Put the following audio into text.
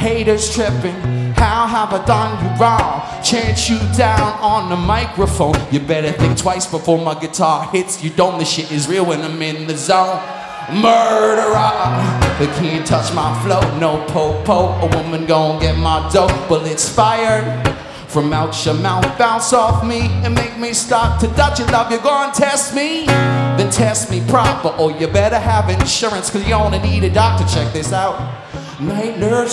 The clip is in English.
Haters tripping, how have I done you wrong? Chant you down on the microphone. You better think twice before my guitar hits you. Don't, the shit is real when I'm in the zone. Murderer, they can't touch my flow. No po-po, a woman gon' get my dough. Bullets fired from out your mouth, bounce off me and make me start to doubt your love. You're gonna test me? Then test me proper, or you better have insurance, cause you only need a doctor. Check this out. Night nurse